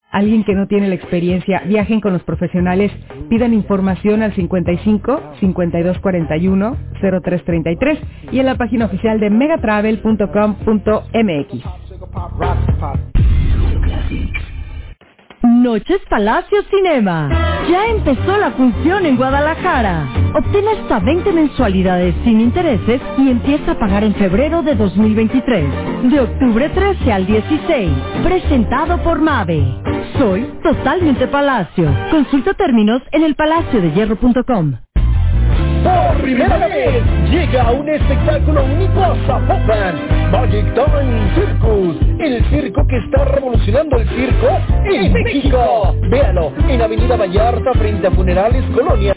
alguien que no tiene la experiencia, viajen con los profesionales, pidan información al 55 52 41 03 33 y en la página oficial de megatravel.com.mx. Noches Palacio Cinema. Ya empezó la función en Guadalajara. Obtén hasta 20 mensualidades sin intereses y empieza a pagar en febrero de 2023. De octubre 13 al 16. Presentado por Mave. Soy totalmente Palacio. Consulta términos en elpalaciodehierro.com. Por primera vez llega un espectáculo único a Zapopan, Magic Time Circus, el circo que está revolucionando el circo en México. Véalo en Avenida Vallarta frente a Funerales Colonia.